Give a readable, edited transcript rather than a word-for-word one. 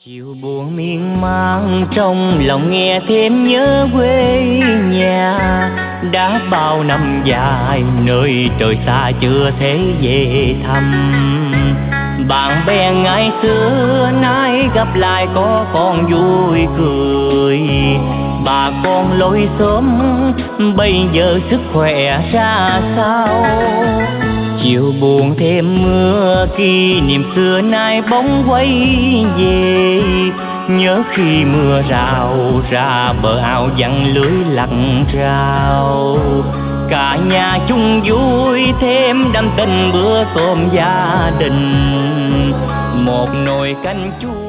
Chiều buồn miên man trong lòng nghe thêm nhớ quê nhà, đã bao năm dài nơi trời xa chưa thể về thăm. Bạn bè ngày xưa nay gặp lại có con vui cười, bà con lối xóm bây giờ sức khỏe ra sao. Chiều buồn thêm mưa kỷ niệm xưa nay bóng quay về, nhớ khi mưa rào ra bờ ao giăng lưới lặn rào. Cả nhà chung vui thêm đậm tình bữa cơm gia đình, một nồi canh chua.